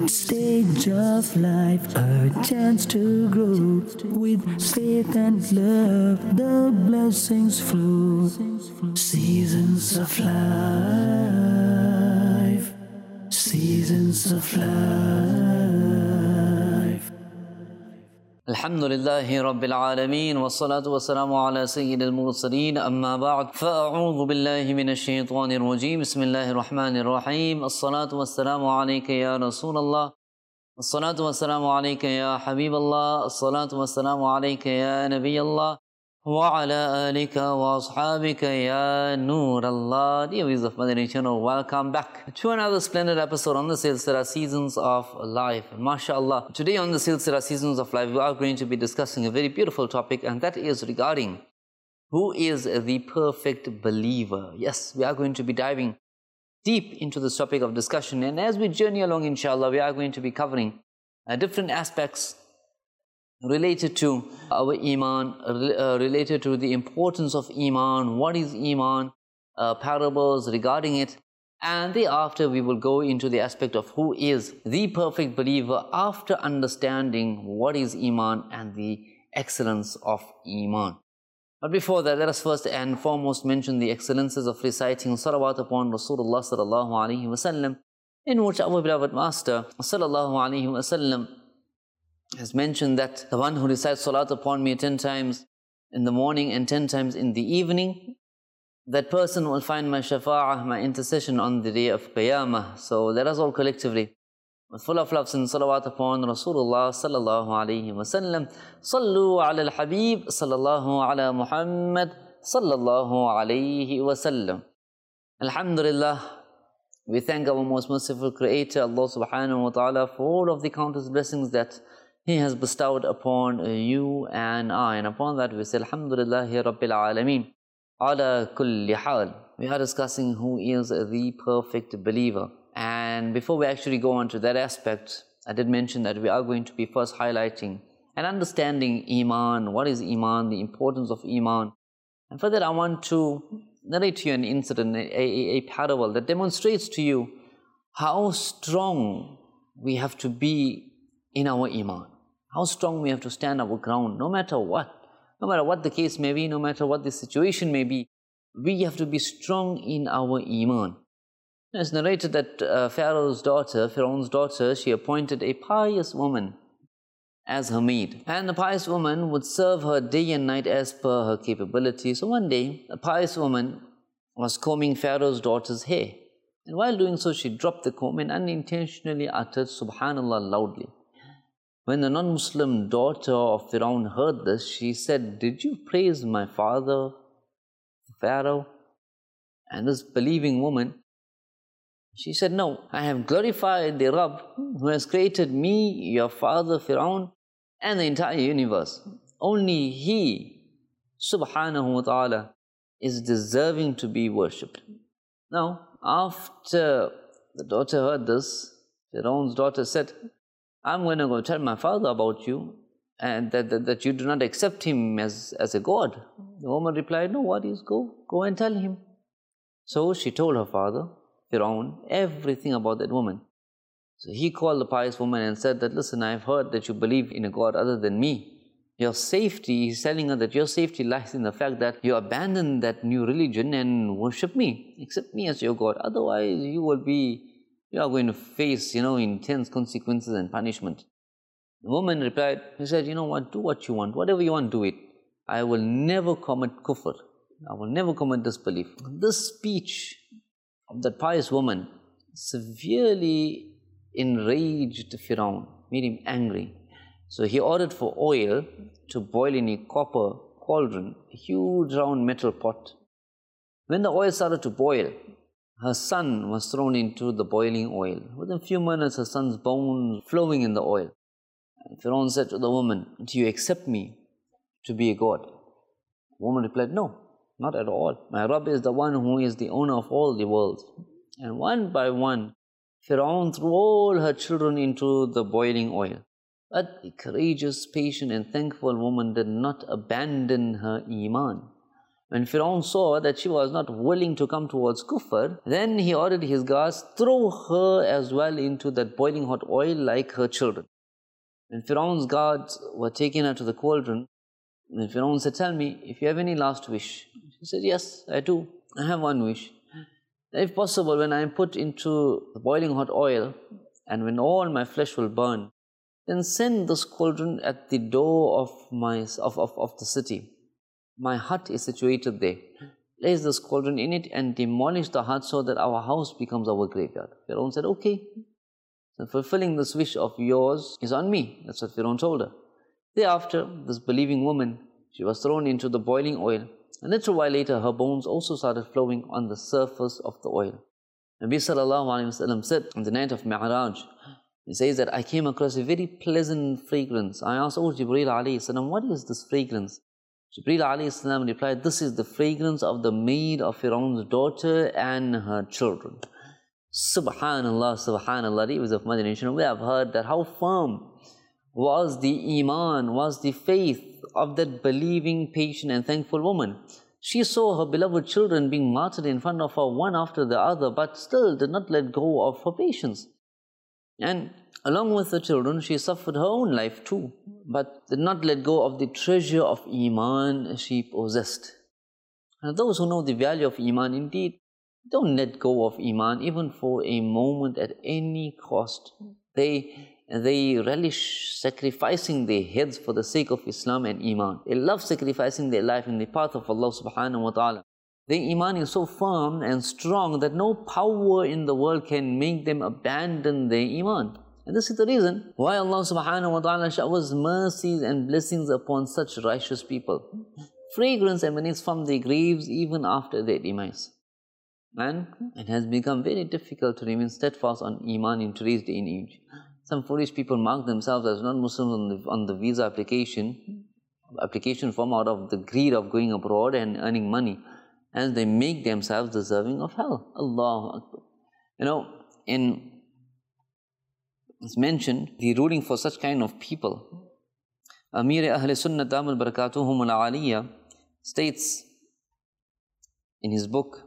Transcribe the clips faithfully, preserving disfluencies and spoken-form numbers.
stage of life, a chance to grow. With faith and love, the blessings flow. Seasons of life, seasons of life. Alhamdulillahi Rabbil Alameen, wassalatu wassalamu ala Sayyidil Mursaleen, amma ba'd, fa'a'udhu billahi minash shaitanir rajeem, bismillahir rahmanir rahim, as-salatu wassalamu alayka ya Rasulallah, as-salatu wassalamu alayka ya Habiballah, as-salatu wassalamu alayka ya Nabiyallah, wa ala alika wa ashabika ya Nur Allah. Dear viewers of Madani Channel, welcome back to another splendid episode on the Silsila Seasons of Life. MashaAllah, today on the Silsila Seasons of Life, we are going to be discussing a very beautiful topic, and that is regarding who is the perfect believer. Yes, we are going to be diving deep into this topic of discussion, and as we journey along, inshallah, we are going to be covering uh, different aspects related to our Iman, uh, related to the importance of Iman, what is Iman, uh, parables regarding it, and thereafter we will go into the aspect of who is the perfect believer after understanding what is Iman and the excellence of Iman. But before that, let us first and foremost mention the excellences of reciting salawat upon Rasulullah sallallahu alaihi wasallam, in which our beloved Master sallallahu alaihi wasallam has mentioned that the one who recites salat upon me ten times in the morning and ten times in the evening, that person will find my shafa'ah, my intercession on the day of Qiyamah. So let us all collectively, with full of loves and salawat upon Rasulullah sallallahu alayhi wa sallam, sallu ala al-habib sallallahu ala Muhammad sallallahu alayhi wa sallam. Alhamdulillah, we thank our most merciful Creator, Allah subhanahu wa ta'ala, for all of the countless blessings that He has bestowed upon you and I. And upon that we say, Alhamdulillahi Rabbil Alameen, ala kulli hal. We are discussing who is the perfect believer. And before we actually go on to that aspect, I did mention that we are going to be first highlighting and understanding Iman, what is Iman, the importance of Iman. And for that I want to narrate to you an incident, a, a, a parable that demonstrates to you how strong we have to be in our Iman. How strong we have to stand our ground, no matter what. No matter what the case may be, no matter what the situation may be, we have to be strong in our Iman. It's narrated that uh, Pharaoh's daughter, Pharaoh's daughter, she appointed a pious woman as her maid. And the pious woman would serve her day and night as per her capability. So one day, a pious woman was combing Pharaoh's daughter's hair. And while doing so, she dropped the comb and unintentionally uttered Subhanallah loudly. When the non-Muslim daughter of Pharaoh heard this, she said, "Did you praise my father, Pharaoh?" And this believing woman, she said, "No, I have glorified the Rabb who has created me, your father Pharaoh, and the entire universe. Only He, subhanahu wa ta'ala, is deserving to be worshipped." Now, after the daughter heard this, Pharaoh's daughter said, "I'm going to go tell my father about you, and that, that, that you do not accept him as, as a god." The woman replied, "No worries, go, go and tell him." So she told her father, Pharaoh, everything about that woman. So he called the pious woman and said that, "Listen, I've heard that you believe in a god other than me. Your safety," he's telling her that your safety lies in the fact that you abandon that new religion and worship me, accept me as your god. Otherwise, you will be You are going to face, you know, intense consequences and punishment. The woman replied, he said, "You know what, do what you want, whatever you want, do it. I will never commit kufr. I will never commit disbelief." This speech of that pious woman severely enraged Pharaoh, made him angry. So he ordered for oil to boil in a copper cauldron, a huge round metal pot. When the oil started to boil, her son was thrown into the boiling oil. Within a few minutes, her son's bones flowing in the oil. And Pharaoh said to the woman, "Do you accept me to be a god?" The woman replied, "No, not at all. My Rabb is the one who is the owner of all the worlds." And one by one, Pharaoh threw all her children into the boiling oil. But the courageous, patient and thankful woman did not abandon her Iman. When Firaun saw that she was not willing to come towards kufr, then he ordered his guards, throw her as well into that boiling hot oil like her children. When Firaun's guards were taking her to the cauldron, then Firaun said, tell me, if you have any last wish. She said, yes, I do. I have one wish. If possible, when I am put into the boiling hot oil, and when all my flesh will burn, then send this cauldron at the door of, my, of, of, of the city. My hut is situated there. Place this cauldron in it and demolish the hut so that our house becomes our graveyard. Firaun said, okay. So fulfilling this wish of yours is on me. That's what Firaun told her. Thereafter, this believing woman, she was thrown into the boiling oil. And a little while later, her bones also started flowing on the surface of the oil. Nabi sallallahu alayhi wa sallam said on the night of Mi'raj, he says that I came across a very pleasant fragrance. I asked, oh Jibreel alayhi salam, what is this fragrance? Jibreel alayhi salam replied, this is the fragrance of the maid of Firaun's daughter and her children. Subhanallah, subhanallah, devotees of Madinah, we have heard that how firm was the iman, was the faith of that believing, patient and thankful woman. She saw her beloved children being martyred in front of her one after the other, but still did not let go of her patience. And along with the children, she suffered her own life too, but did not let go of the treasure of iman she possessed. And those who know the value of iman, indeed, don't let go of iman even for a moment at any cost. They, they relish sacrificing their heads for the sake of Islam and iman. They love sacrificing their life in the path of Allah subhanahu wa ta'ala. Their iman is so firm and strong that no power in the world can make them abandon their iman. And this is the reason why Allah subhanahu wa ta'ala showers mercies and blessings upon such righteous people. Fragrance emanates from their graves even after their demise. And it has become very difficult to remain steadfast on iman in today's day and age. Some foolish people mark themselves as non-Muslims on the, on the visa application, application form out of the greed of going abroad and earning money. And they make themselves deserving of hell. Allahu Akbar. You know, in, it's mentioned, the ruling for such kind of people, Amir Ahl Sunnah Damul Barakatuhum al-Aliyah states in his book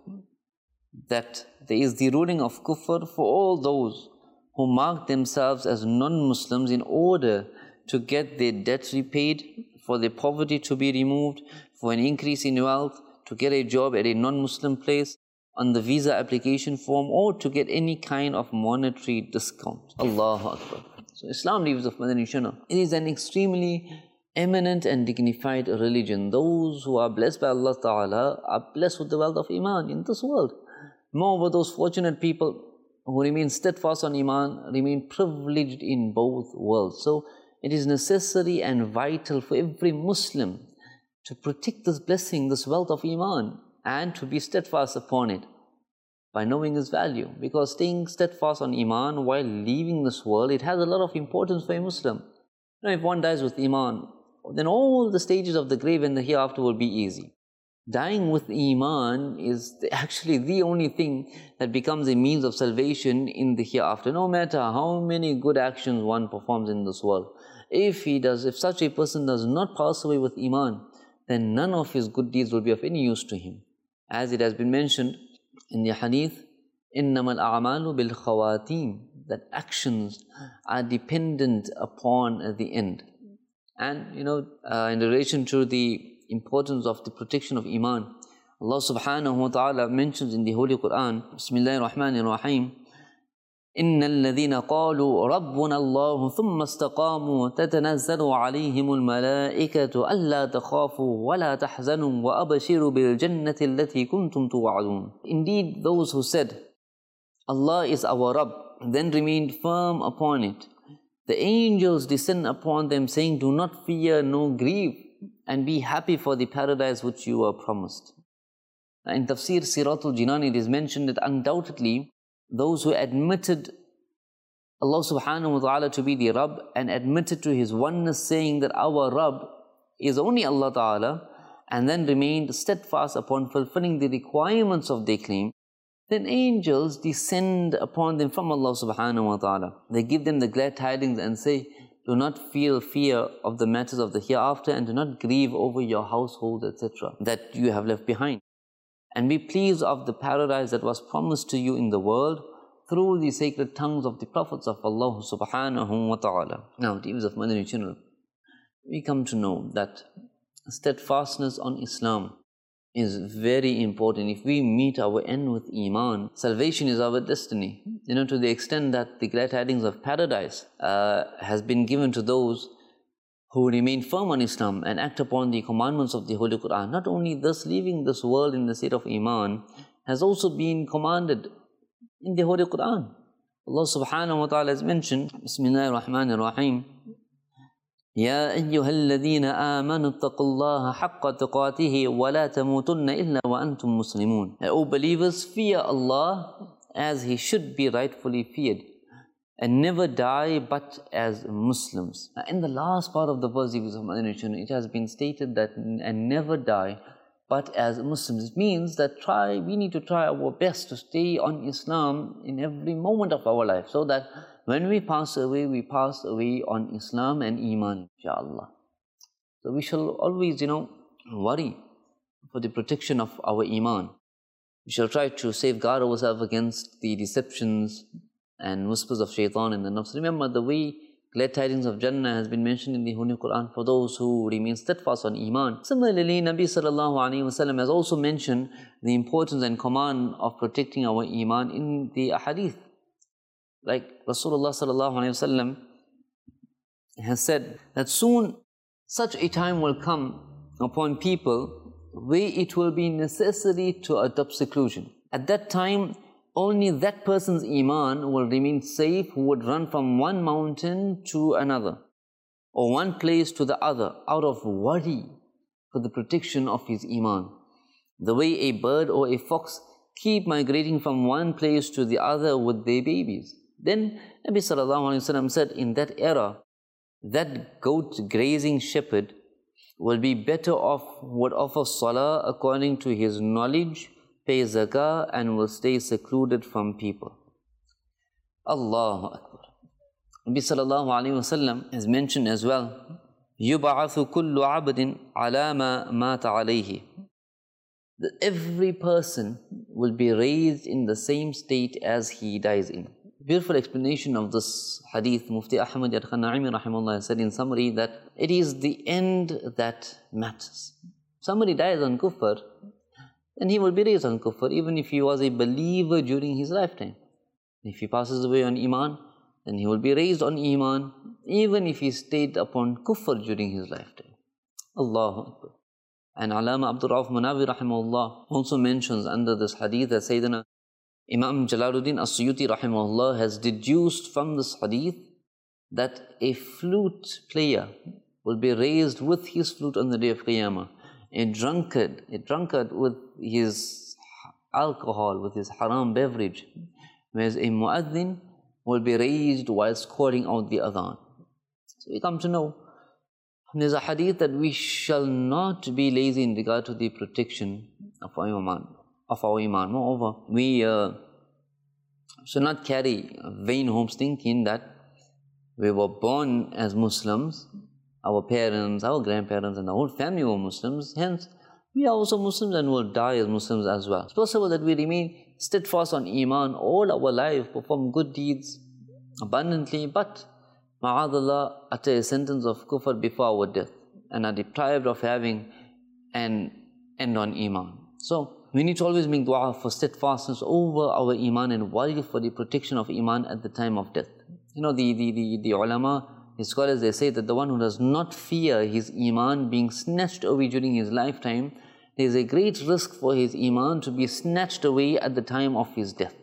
that there is the ruling of kufr for all those who mark themselves as non-Muslims in order to get their debt repaid, for their poverty to be removed, for an increase in wealth, to get a job at a non-Muslim place on the visa application form, or to get any kind of monetary discount. Allahu Akbar. So Islam leaves of Madinah. It is an extremely eminent and dignified religion. Those who are blessed by Allah Ta'ala are blessed with the wealth of Iman in this world. Moreover, those fortunate people who remain steadfast on Iman remain privileged in both worlds. So it is necessary and vital for every Muslim to protect this blessing, this wealth of Iman, and to be steadfast upon it by knowing its value. Because staying steadfast on Iman while leaving this world, it has a lot of importance for a Muslim. You know, if one dies with Iman, then all the stages of the grave and the hereafter will be easy. Dying with Iman is actually the only thing that becomes a means of salvation in the hereafter. No matter how many good actions one performs in this world, if he does, if such a person does not pass away with Iman, then none of his good deeds will be of any use to him. As it has been mentioned in the hadith, إِنَّمَا الْأَعْمَالُ بِالْخَوَاتِيمِ, that actions are dependent upon the end. And, you know, uh, in relation to the importance of the protection of Iman, Allah subhanahu wa ta'ala mentions in the Holy Quran, Bismillahir Rahmanir Rahim, إن الذين قالوا ربنا الله ثم استقاموا تتنزل عليهم الملائكة ألا تخافوا ولا تحزنوا وأبشروا بالجنة التي كنتم توعدون. Indeed, those who said, Allah is our Rabb, then remained firm upon it, the angels descend upon them saying, do not fear nor grieve, and be happy for the paradise which you were promised. In Tafsir Siratul Jinan, it is mentioned that undoubtedly those who admitted Allah subhanahu wa ta'ala to be the Rabb and admitted to His oneness, saying that our Rabb is only Allah ta'ala, and then remained steadfast upon fulfilling the requirements of their claim, then angels descend upon them from Allah subhanahu wa ta'ala. They give them the glad tidings and say, Do not feel fear of the matters of the hereafter, and do not grieve over your household, et cetera, that you have left behind. And be pleased of the paradise that was promised to you in the world through the sacred tongues of the prophets of Allah subhanahu wa ta'ala. Now, dears of Madani channel, we come to know that steadfastness on Islam is very important. If we meet our end with Iman, salvation is our destiny. You know, to the extent that the glad tidings of paradise uh, has been given to those who remain firm on Islam and act upon the commandments of the Holy Quran. Not only thus leaving this world in the state of Iman has also been commanded in the Holy Quran. Allah subhanahu wa ta'ala has mentioned, Bismillahir Rahmanir Rahim, يا أيها الذين آمنوا اتقوا الله حق تقاته ولا تموتن إلا وأنتم مسلمون. O believers, fear Allah as He should be rightfully feared, and never die but as Muslims. Now, in the last part of the verse, it has been stated that and never die but as Muslims. It means that try we need to try our best to stay on Islam in every moment of our life, so that when we pass away, we pass away on Islam and Iman, inshaAllah. So we shall always, you know, worry for the protection of our Iman. We shall try to safeguard ourselves against the deceptions and whispers of shaitan in the nafs. Remember, the way glad tidings of Jannah has been mentioned in the Holy Quran for those who remain steadfast on Iman. Similarly, Nabi sallallahu alayhi wa sallam has also mentioned the importance and command of protecting our Iman in the ahadith. Like Rasulullah sallallahu alayhi wa sallam has said that soon such a time will come upon people where it will be necessary to adopt seclusion. At that time, only that person's Iman will remain safe who would run from one mountain to another, or one place to the other, out of worry for the protection of his Iman. The way a bird or a fox keep migrating from one place to the other with their babies. Then Nabi sallallahu alayhi wa sallam said, in that era, that goat grazing shepherd will be better off, would offer salah according to his knowledge, pay zakah, and will stay secluded from people. Allahu Akbar. Nabi sallallahu alayhi wa sallam has mentioned as well, يُبْعَثُ كُلُّ عَبْدٍ عَلَى مَا مَاتَ عَلَيْهِ. That every person will be raised in the same state as he dies in. Beautiful explanation of this hadith. Mufti Ahmad Yad Khan Naimi rahimahullah said in summary that it is the end that matters. Somebody dies on kufr, then he will be raised on kufr, even if he was a believer during his lifetime. If he passes away on Iman, then he will be raised on Iman, even if he stayed upon kufr during his lifetime. Allahu Akbar. And Allama Abdul Rauf Manawi rahimahullah also mentions under this hadith that Sayyidina Imam Jalaluddin As-Suyuti rahimahullah has deduced from this hadith that a flute player will be raised with his flute on the day of Qiyamah. A drunkard, a drunkard with his alcohol, with his haram beverage, whereas a mu'adhin will be raised while calling out the adhan. So we come to know there's a hadith that we shall not be lazy in regard to the protection of our iman. Of our iman. Moreover, we uh, should not carry vain hopes thinking that we were born as Muslims, our parents, our grandparents and the whole family were Muslims, hence we are also Muslims and will die as Muslims as well. It's possible that we remain steadfast on Iman all our life, perform good deeds abundantly, but ma'adallah, utter a sentence of kufr before our death and are deprived of having an end on Iman. So, we need to always make dua for steadfastness over our Iman and worry for the protection of Iman at the time of death. You know, the, the, the, the ulama, the scholars, they say that the one who does not fear his Iman being snatched away during his lifetime, there is a great risk for his Iman to be snatched away at the time of his death.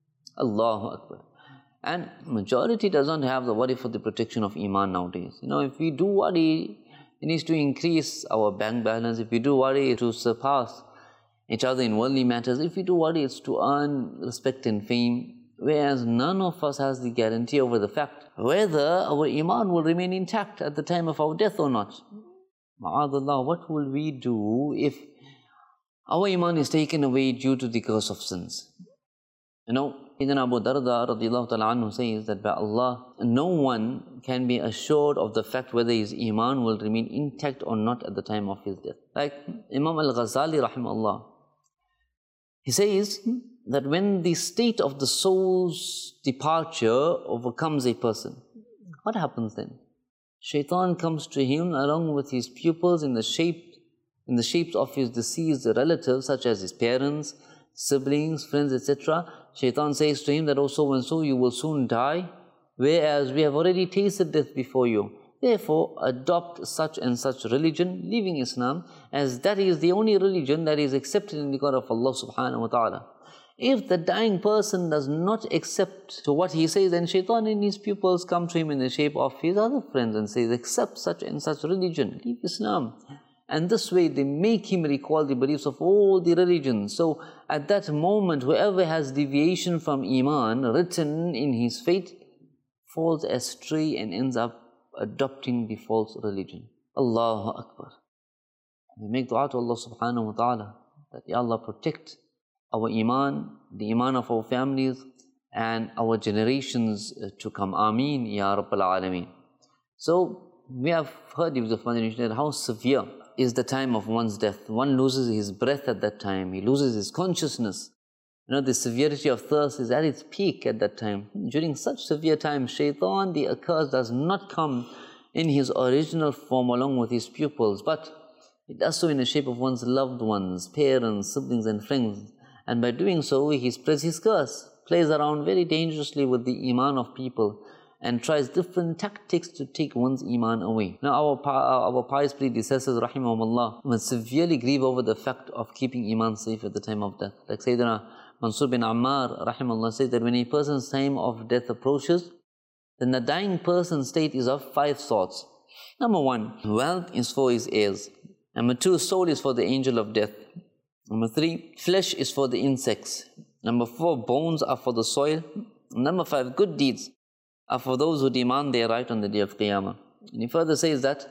Allahu Akbar. And majority does not have the worry for the protection of Iman nowadays. You know, if we do worry, it needs to increase our bank balance. If we do worry, to surpass each other in worldly matters. If we do worry, it's to earn respect and fame. Whereas none of us has the guarantee over the fact whether our Iman will remain intact at the time of our death or not. Ma'adallah, what will we do if our Iman is taken away due to the curse of sins? You know, Sayyidina Abu Darda radiallahu ta'ala anhu says that by Allah, no one can be assured of the fact whether his iman will remain intact or not at the time of his death. Like Imam al-Ghazali rahimahullah, he says that when the state of the soul's departure overcomes a person, what happens then? Shaitan comes to him along with his pupils in the shape in the shapes of his deceased relatives, such as his parents, siblings, friends, et cetera. Shaitan says to him that, "Oh, so and so, you will soon die, whereas we have already tasted death before you. Therefore, adopt such and such religion, leaving Islam, as that is the only religion that is accepted in the court of Allah subhanahu wa ta'ala." If the dying person does not accept to what he says, then Shaitan and his pupils come to him in the shape of his other friends and says, "Accept such and such religion, leave Islam." And this way they make him recall the beliefs of all the religions. So at that moment, whoever has deviation from Iman written in his fate falls astray and ends up adopting the false religion. Allahu Akbar. We make dua to Allah subhanahu wa ta'ala that, Ya Allah, protect our Iman, the Iman of our families and our generations to come. Ameen, Ya Rabbal Alameen. So we have heard of how severe is the time of one's death. One loses his breath at that time. He loses his consciousness. You know, the severity of thirst is at its peak at that time. During such severe times, Shaitan, the accursed, does not come in his original form along with his pupils, but it does so in the shape of one's loved ones, parents, siblings and friends. And by doing so, he spreads his curse, plays around very dangerously with the Iman of people, and tries different tactics to take one's Iman away. Now our, our pious predecessors, rahimahumullah, would severely grieve over the fact of keeping Iman safe at the time of death. Like Sayyidina Mansur bin Ammar, rahimahullah, says that when a person's time of death approaches, then the dying person's state is of five sorts. Number one, wealth is for his heirs. Number two, soul is for the angel of death. Number three, flesh is for the insects. Number four, bones are for the soil. Number five, good deeds are for those who demand their right on the day of Qiyamah. And he further says that,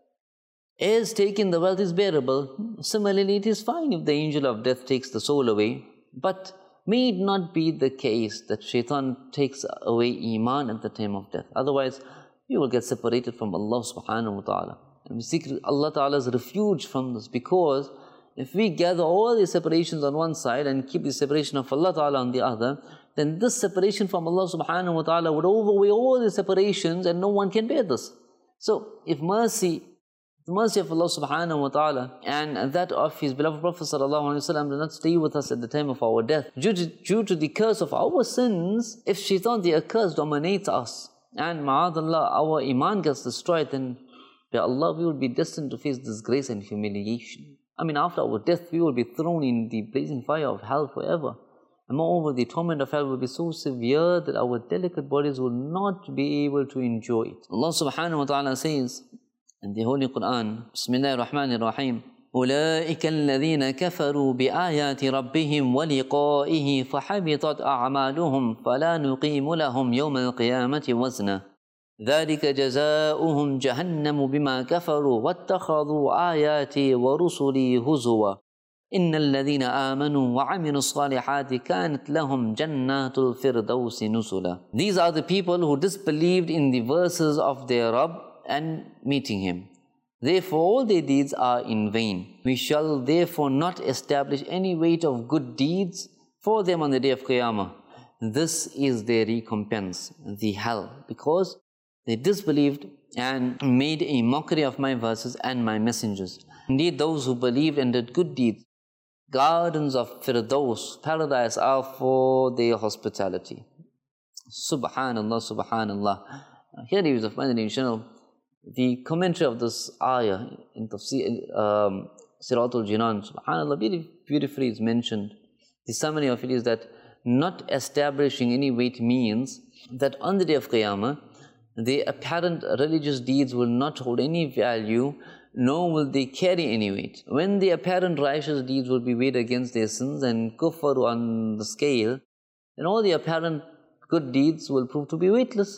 as taking the wealth is bearable, similarly it is fine if the angel of death takes the soul away, but may it not be the case that Shaitan takes away Iman at the time of death. Otherwise, you will get separated from Allah subhanahu wa ta'ala. And we seek Allah ta'ala's refuge from this, because if we gather all the separations on one side and keep the separation of Allah ta'ala on the other, then this separation from Allah subhanahu wa ta'ala would overweigh all the separations and no one can bear this. So if mercy, the mercy of Allah subhanahu wa ta'ala and that of His beloved Prophet sallallahu alaihi wasallam do not stay with us at the time of our death, due to, due to the curse of our sins, if Shaitan the accursed dominates us and ma'adallah our Iman gets destroyed, then by Allah we will be destined to face disgrace and humiliation. I mean, after our death we will be thrown in the blazing fire of hell forever. And moreover, the torment of hell will be so severe that our delicate bodies will not be able to enjoy it. Allah subhanahu wa ta'ala says in the Holy Quran, Bismillahir Rahmanir Rahim, أُولَٰئِكَ الَّذِينَ كَفَرُوا بِآيَاتِ رَبِّهِمْ وَلِقَائِهِ فَحَبِطَتْ أَعْمَالُهُمْ فَلَا نُقِيمُ لَهُمْ يَوْمَ الْقِيَامَةِ وَزْنًا ذَلِكَ جَزَاؤُهُمْ جَهَنَّمُ بِمَا كَفَرُوا وَاتَّخَذُوا آيَاتِي وَرُسُلِي هُزُوًا إِنَّ الَّذِينَ آمَنُوا وَعَمِلُوا الصَّالِحَاتِ كَانَتْ لَهُمْ جَنَّاتُ الْفِرْدَوْسِ نُزُلًا. These are the people who disbelieved in the verses of their Rabb and meeting Him. Therefore all their deeds are in vain. We shall therefore not establish any weight of good deeds for them on the day of Qiyamah. This is their recompense, the hell, because they disbelieved and made a mockery of my verses and my messengers. Indeed, those who believed and did good deeds, gardens of Firdaus, paradise, are for their hospitality. Subhanallah, Subhanallah. Here is of my channel, the commentary of this ayah in Tafsir, um, Siratul Jinan, Subhanallah, beautifully is mentioned. The summary of it is that not establishing any weight means that on the day of Qiyamah, the apparent religious deeds will not hold any value, nor will they carry any weight. When the apparent righteous deeds will be weighed against their sins and kufr on the scale, then all the apparent good deeds will prove to be weightless.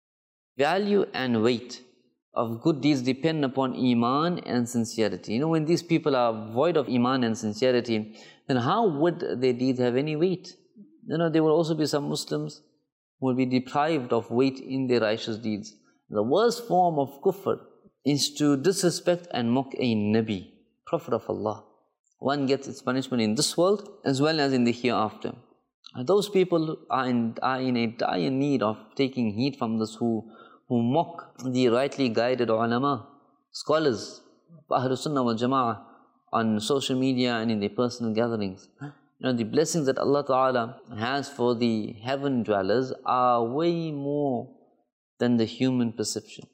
Value and weight of good deeds depend upon Iman and sincerity. You know, when these people are void of Iman and sincerity, then how would their deeds have any weight? You know, there will also be some Muslims who will be deprived of weight in their righteous deeds. The worst form of kufr is to disrespect and mock a Nabi, Prophet of Allah. One gets its punishment in this world as well as in the hereafter. Those people are in, are in a dire need of taking heed from this, who, who mock the rightly guided ulama, scholars, Ahlul Sunnah wal Jama'ah, on social media and in their personal gatherings. You know, the blessings that Allah Ta'ala has for the heaven dwellers are way more than the human perception.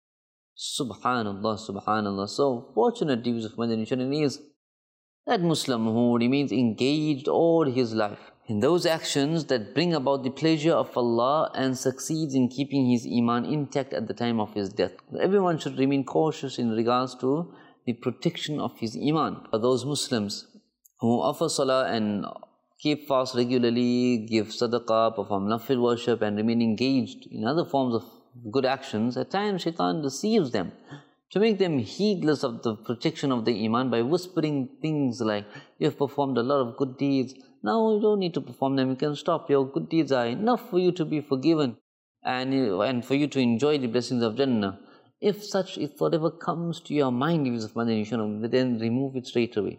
Subhanallah, Subhanallah. So fortunate deeds of Madani Sharif is that Muslim who remains engaged all his life in those actions that bring about the pleasure of Allah and succeeds in keeping his iman intact at the time of his death. Everyone should remain cautious in regards to the protection of his iman. For those Muslims who offer salah and keep fast regularly, give sadaqah, perform nafil worship and remain engaged in other forms of good actions, at times shaitan deceives them to make them heedless of the protection of the iman by whispering things like, you've performed a lot of good deeds, now you don't need to perform them, you can stop, your good deeds are enough for you to be forgiven and, and for you to enjoy the blessings of Jannah. If such a thought ever comes to your mind, then remove it straight away.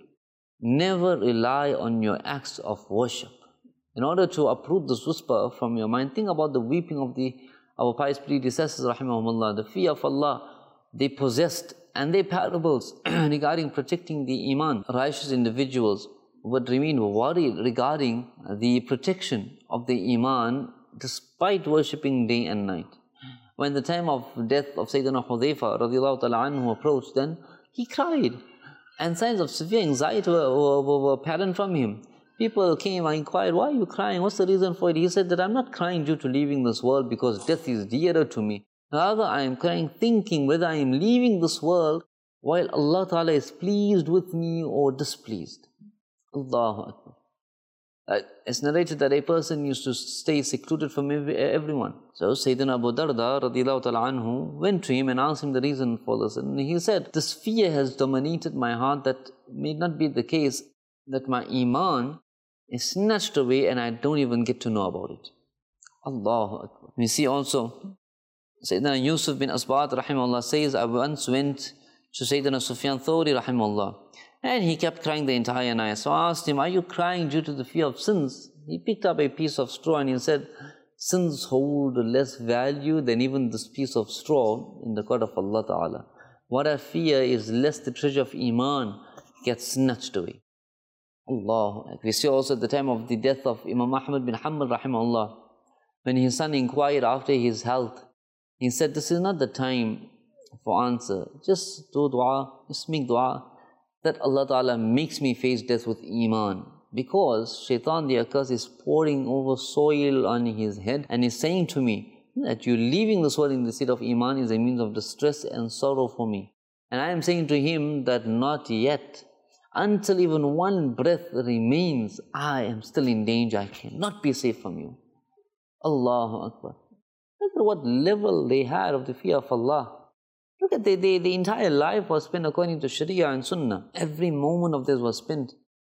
Never rely on your acts of worship. In order to uproot this whisper from your mind, think about the weeping of the our pious predecessors, rahimahumullah, the fear of Allah they possessed, and their parables regarding protecting the iman. Righteous individuals would remain worried regarding the protection of the iman despite worshipping day and night. When the time of death of Sayyidina Hudhayfa radiallahu ta'ala anhu approached, then he cried, and signs of severe anxiety were, were, were apparent from him. People came and inquired, why are you crying? What's the reason for it? He said that I'm not crying due to leaving this world because death is dearer to me. Rather, I am crying thinking whether I am leaving this world while Allah Ta'ala is pleased with me or displeased. Allahu Akbar. Uh, it's narrated that a person used to stay secluded from every, everyone. So Sayyidina Abu Darda radiallahu ta'ala anhu went to him and asked him the reason for this. And he said, this fear has dominated my heart that may not be the case, that my iman is snatched away and I don't even get to know about it. Allahu Akbar. We see also, Sayyidina Yusuf bin Asbat rahimahullah says, I once went to Sayyidina Sufyan Thawri rahimahullah, and he kept crying the entire night. So I asked him, are you crying due to the fear of sins? He picked up a piece of straw and he said, sins hold less value than even this piece of straw in the court of Allah Ta'ala. What I fear is lest the treasure of iman gets snatched away. Allah. We see also at the time of the death of Imam Ahmad bin Hanbal rahimahullah, when his son inquired after his health, he said, this is not the time for answer. Just do dua, just make dua, that Allah Ta'ala makes me face death with iman. Because shaitan, the accursed, is pouring over soil on his head and is saying to me that you leaving this world in the state of iman is a means of distress and sorrow for me. And I am saying to him that not yet. Until even one breath remains, I am still in danger. I cannot be safe from you. Allahu Akbar. Look at what level they had of the fear of Allah. Look at the, the, the entire life was spent according to Sharia and Sunnah. Every moment of this was spent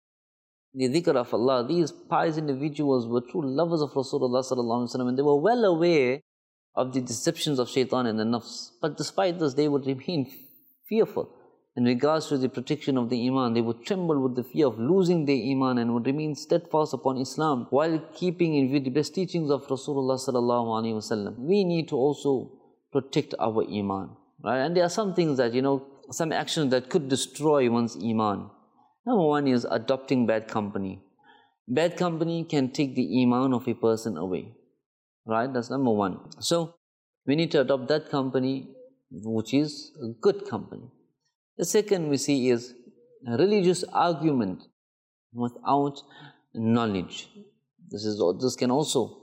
in the dhikr of Allah. These pious individuals were true lovers of Rasulullah sallallahu alaihi wasallam, and they were well aware of the deceptions of shaitan and the nafs. But despite this, they would remain fearful in regards to the protection of the iman. They would tremble with the fear of losing their iman and would remain steadfast upon Islam while keeping in view the best teachings of Rasulullah sallallahu alaihi wasallam. We need to also protect our iman. Right? And there are some things that, you know, some actions that could destroy one's iman. Number one is adopting bad company. Bad company can take the iman of a person away. Right? That's number one. So, we need to adopt that company which is a good company. The second we see is a religious argument without knowledge. This, is, this can also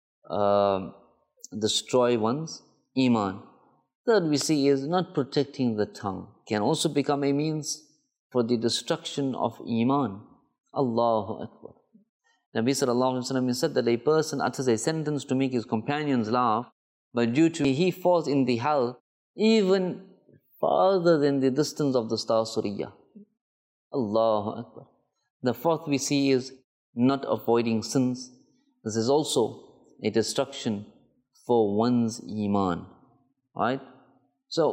uh, destroy one's iman. Third we see is not protecting the tongue. Can also become a means for the destruction of iman. Allahu Akbar. Nabi sallallahu alaihi wasallam said that a person utters a sentence to make his companions laugh, but due to he falls in the hell even farther than the distance of the star Surya. Allahu Akbar. The fourth we see is not avoiding sins. this is also a destruction for one's iman. Right? So,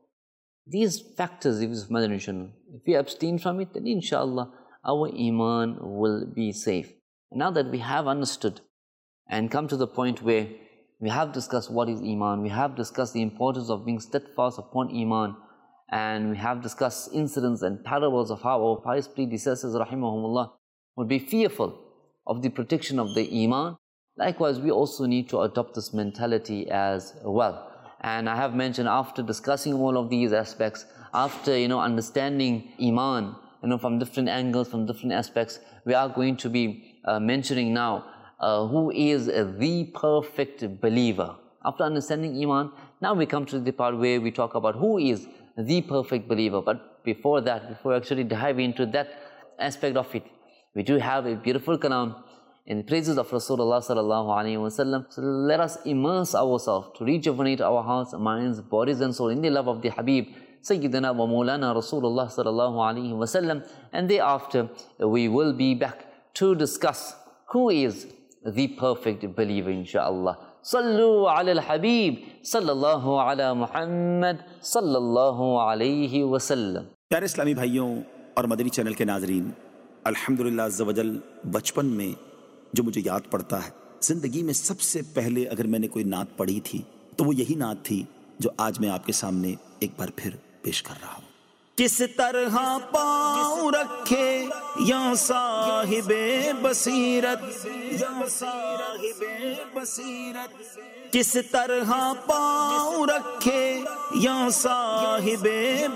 these factors, if it's malnutrition, if we abstain from it, then inshallah, our iman will be safe. And now that we have understood and come to the point where we have discussed what is iman, we have discussed the importance of being steadfast upon iman, and we have discussed incidents and parables of how our pious predecessors, rahimahumullah, would be fearful of the protection of the iman. Likewise, we also need to adopt this mentality as well. And I have mentioned, after discussing all of these aspects, after, you know, understanding iman, you know, from different angles, from different aspects, we are going to be uh, mentioning now uh, who is uh, the perfect believer. After understanding iman, now we come to the part where we talk about who is the perfect believer. But before that, before we actually dive into that aspect of it, we do have a beautiful kalam in the praises of Rasulullah sallallahu alaihi wasallam. So let us immerse ourselves to rejuvenate our hearts, minds, bodies and soul in the love of the Habib, Sayyidina wa Maulana Rasulullah sallallahu alaihi wasallam. And thereafter, we will be back to discuss who is the perfect believer, inshaAllah. Sallu ala al-Habib, sallallahu ala Muhammad, sallallahu alayhi wasallam. پیارے اسلامی بھائیوں اور مدنی channel کے ناظرین، الحمدللہ عز و جل، بچپن میں جو مجھے یاد پڑتا ہے، زندگی میں سب سے پہلے اگر میں نے کوئی نعت پڑھی تھی تو وہ یہی نعت تھی جو آج میں آپ کے سامنے ایک بار پھر پیش کر رہا ہوں۔ کس طرح پاؤں رکھے یا صاحب بصیرت، یا صاحب بصیرت، کس طرح پاؤں رکھے یا صاحب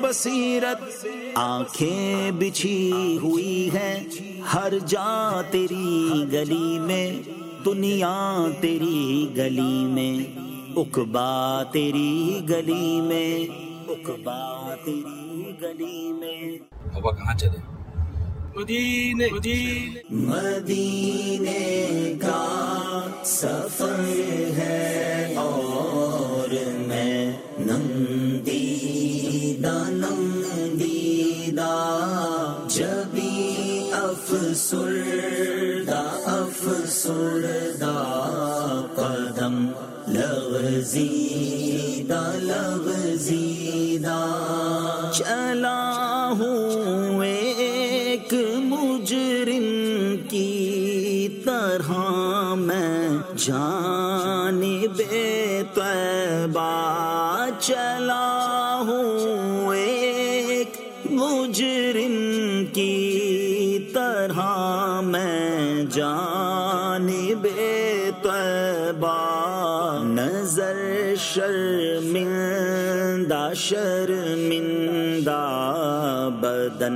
بصیرت، آنکھیں بچھی ہوئی ہیں ہر جا تیری گلی میں، دنیا تیری گلی میں، عقبا تیری گلی میں، عقبا تیری گلی میں۔ اب کہاں چلے؟ مدینے مدینے کا سفر ہے اور میں نندیدہ نندیدہ، جبی افسردہ افسردہ، قدم لغزیدہ لغزیدہ، چلا ہوں ایک مجرم کی طرح میں جانب طیبہ، چلا ہوں ایک مجرم کی طرح میں جانب طیبہ، نظر شرمندہ شرمندہ، بدن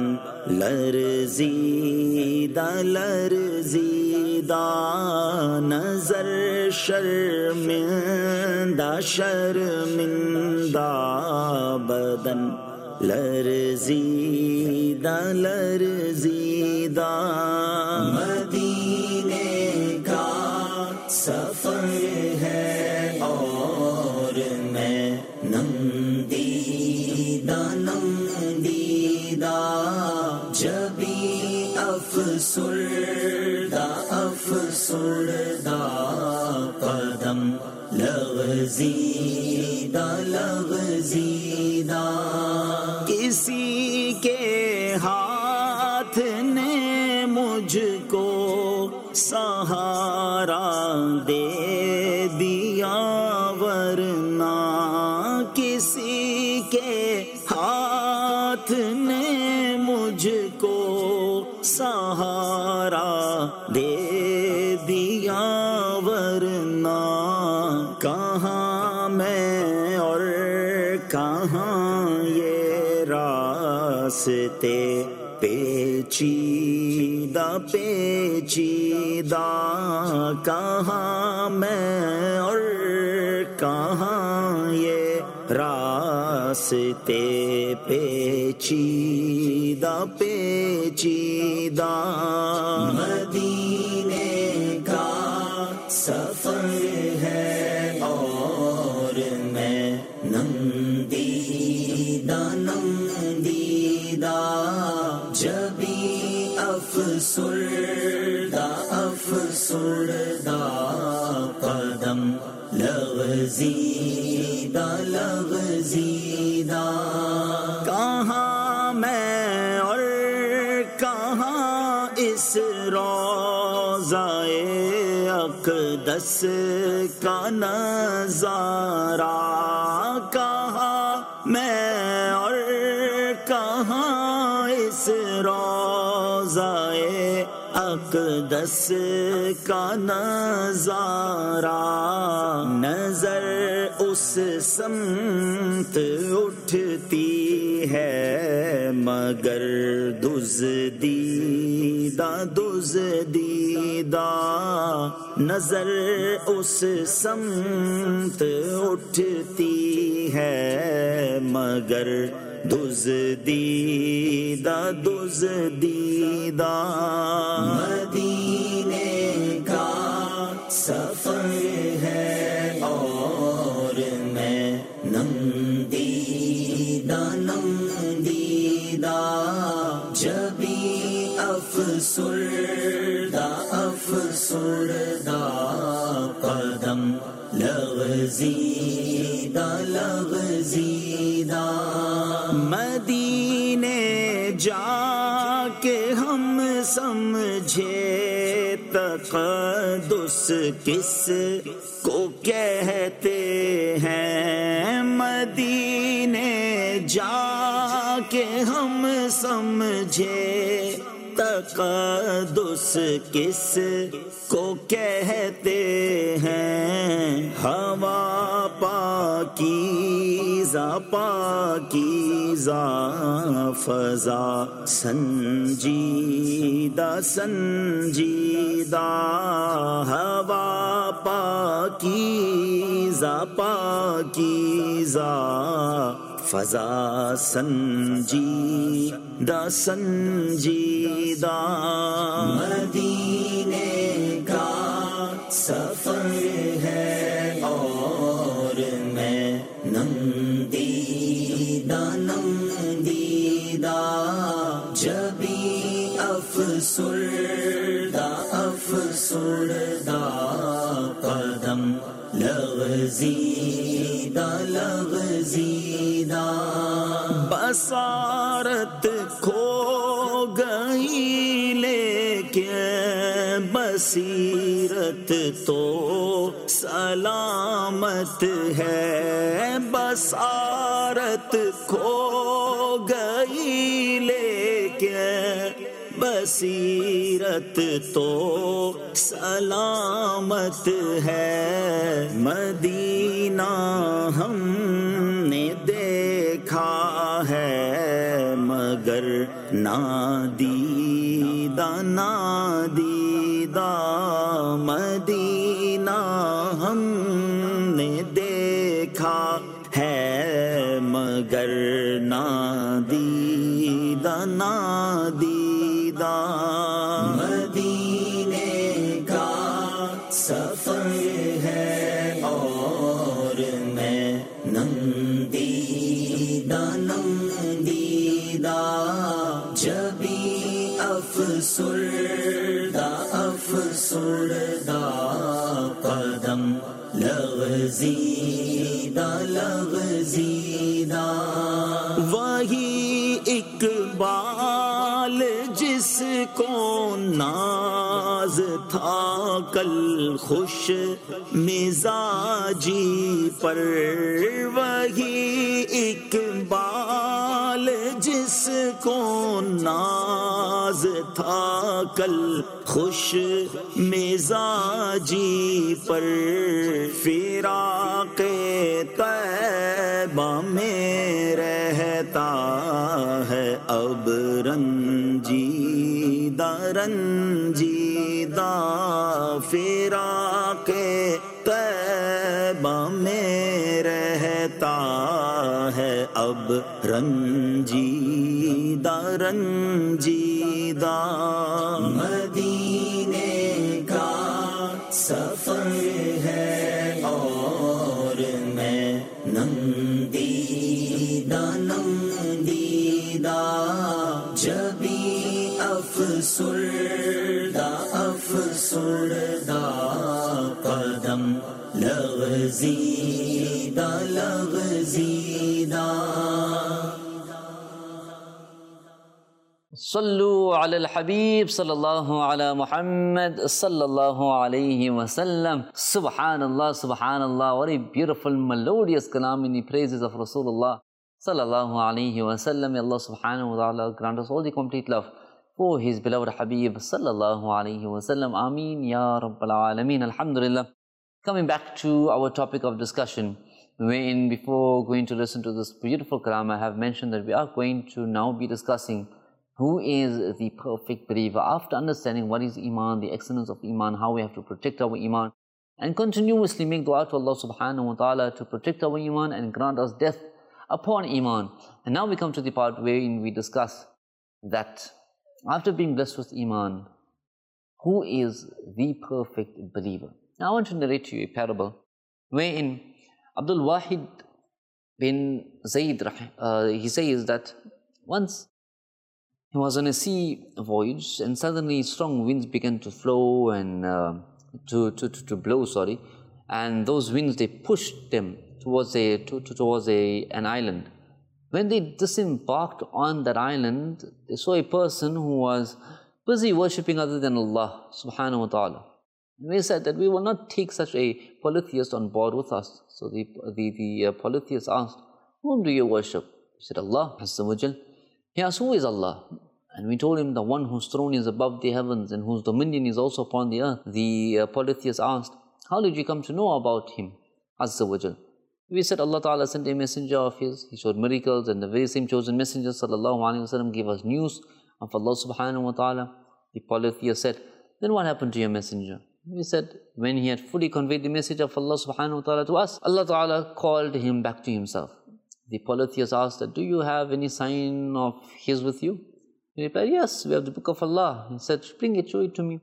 لرزیدہ لرزیدہ، نظر شرمندہ شرمندہ، بدن لرزیدہ لرزیدہ، مدینے کا سفر ہے اور میں نندیدہ نندیدہ، جبی افسردہ افسردہ، قدم لغزیدہ لغزیدہ، کسی کے ہاتھ نے مجھ کو سہارا دے دیا، ورنہ کسی کے ہاتھ نے مجھ کو سہارا دے دیا، ورنہ کہاں میں اور کہاں یہ راستے پیچیدہ پیچیدہ، کہاں میں اور کہاں یہ راستے پیچیدہ پیچیدہ، مدینے کا سفر ہے اور میں نندیدہ نندیدہ، جبی افسردہ افسردہ، لغزیدہ لغزیدہ، کہاں میں اور کہاں اس روضۂ اقدس کا نظارہ، کہاں میں اور کہاں اس روضۂ اقدس کا نظارہ، نظر اس سمت اٹھتی ہے مگر دزدیدہ دزدیدہ، نظر اس سمت اٹھتی ہے مگر دزدیدہ دزدیدہ، مدینے کا سفر ہے اور میں نمدیدہ نمدیدہ، جبھی افسردہ افسردہ، قدم لغزیدہ لغزیدہ، مدینے جا کے ہم سمجھے تقدس کس کو کہتے ہیں، مدینے جا کے ہم سمجھے تقدس کس کو کہتے ہیں، ہوا پاکیزہ پاکیزہ، فضا سنجیدہ سنجیدہ، ہوا پاکیزہ پاکیزہ، فضا سنجیدہ سنجیدہ، مدینے کا سفر ہے اور میں نمدیدہ نمدیدہ، جبھی افسردہ افسردہ، قدم لغزیدہ لغزیدہ، بصارت کھو گئی لیکن بصیرت تو سلامت ہے، بصارت کھو گئی لیکن بصیرت تو سلامت ہے، مدینہ ہم نے دیکھا ہے مگر نادیدہ نادیدہ، مدینہ ہم نے دیکھا ہے مگر نادیدہ نادیدہ، مدینے کا سفر ہے اور میں نمدیدہ نمدیدہ، جبھی افسردہ افسردہ، قدم لغزیدہ لغزیدہ، وہی اقبال جس کو ناز تھا کل خوش مزاجی پر، وہی اقبال جس کو ناز تھا کل خوش مزاجی پر، فراق طیبہ میں رہتا ہے اب رنجیدہ رنجیدہ، فراق طیبہ میں رہتا ہے اب رنجیدہ رنجیدہ، مدینے کا سفر ہے اور میں نمدیدہ نمدیدہ، جبھی افسردہ افسردہ، قدم لغ लग़ज़ीदा लग़ज़ीदा Sallu ala al-Habib sallallahu ala Muhammad sallallahu alayhi wa sallam. Subhanallah, subhanallah. What a beautiful melodious kalam in the praises of Rasulullah sallallahu alayhi wa sallam. May Allah subhanahu wa ta'ala grant us all the complete love for his beloved Habib sallallahu alayhi wa sallam. Ameen ya Rabbal Alameen. Alhamdulillah. Coming back to our topic of discussion, wherein before going to listen to this beautiful kalam, I have mentioned that we are going to now be discussing who is the perfect believer. After understanding what is Iman, the excellence of Iman, how we have to protect our Iman, and continuously make dua to Allah subhanahu wa ta'ala to protect our Iman and grant us death upon Iman. And now we come to the part wherein we discuss that after being blessed with Iman, who is the perfect believer? Now I want to narrate to you a parable wherein Abdul Wahid bin Zayd, uh, he says that once he was on a sea voyage, and suddenly strong winds began to flow and uh, to, to, to, to blow, sorry. And those winds, they pushed them towards a to, to, towards a an island. When they disembarked on that island, they saw a person who was busy worshipping other than Allah subhanahu wa ta'ala. And they said that we will not take such a polytheist on board with us. So the the, the uh, polytheist asked, whom do you worship? He said, Allah Azza wa Jal. He asked, who is Allah? And we told him, the one whose throne is above the heavens and whose dominion is also upon the earth. The uh, polytheist asked, how did you come to know about him? Azza wa Jal. We said, Allah Ta'ala sent a messenger of his, he showed miracles, and the very same chosen messenger sallallahu alayhi wa sallam gave us news of Allah subhanahu wa ta'ala. The polytheist said, then what happened to your messenger? We said, when he had fully conveyed the message of Allah subhanahu wa ta'ala to us, Allah Ta'ala called him back to himself. The polytheist asked, do you have any sign of his with you? He replied, yes, we have the book of Allah. He said, bring it, show it to me.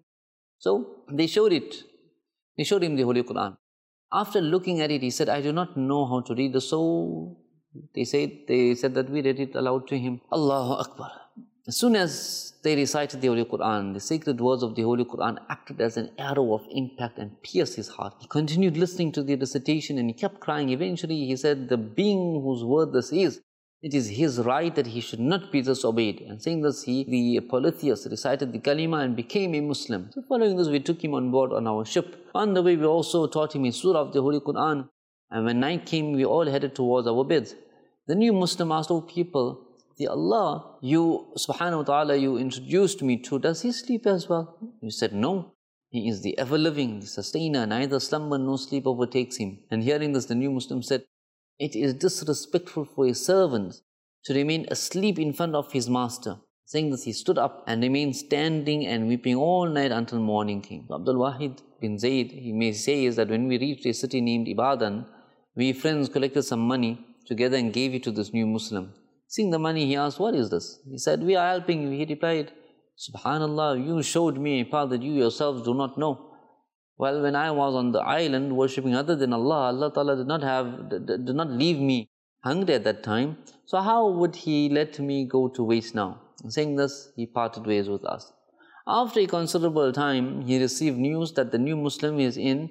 So they showed it. They showed him the Holy Quran. After looking at it, he said, I do not know how to read. So they said, they said that we read it aloud to him. Allahu Akbar. As soon as they recited the Holy Quran, the sacred words of the Holy Quran acted as an arrow of impact and pierced his heart. He continued listening to the recitation and he kept crying. Eventually he said, the being whose word this is, it is his right that he should not be disobeyed. And saying this, he, the polytheist, recited the kalima and became a Muslim. So following this, we took him on board on our ship. On the way, we also taught him a surah of the Holy Quran. And when night came, we all headed towards our beds. The new Muslim asked, oh people, the Allah you, subhanahu wa ta'ala, you introduced me to, does he sleep as well? We said, no. He is the ever-living, the sustainer, neither slumber nor sleep overtakes him. And hearing this, the new Muslim said, it is disrespectful for a servant to remain asleep in front of his master. Saying this, he stood up and remained standing and weeping all night until morning came. So Abdul Wahid bin Zayd, he may say, is that when we reached a city named Ibadan, we friends collected some money together and gave it to this new Muslim. Seeing the money, he asked, what is this? He said, we are helping you. He replied, Subhanallah, you showed me a path that you yourselves do not know. Well, when I was on the island worshipping other than Allah, Allah Ta'ala did not have, did not leave me hungry at that time. So how would He let me go to waste now? And saying this, he parted ways with us. After a considerable time, he received news that the new Muslim is in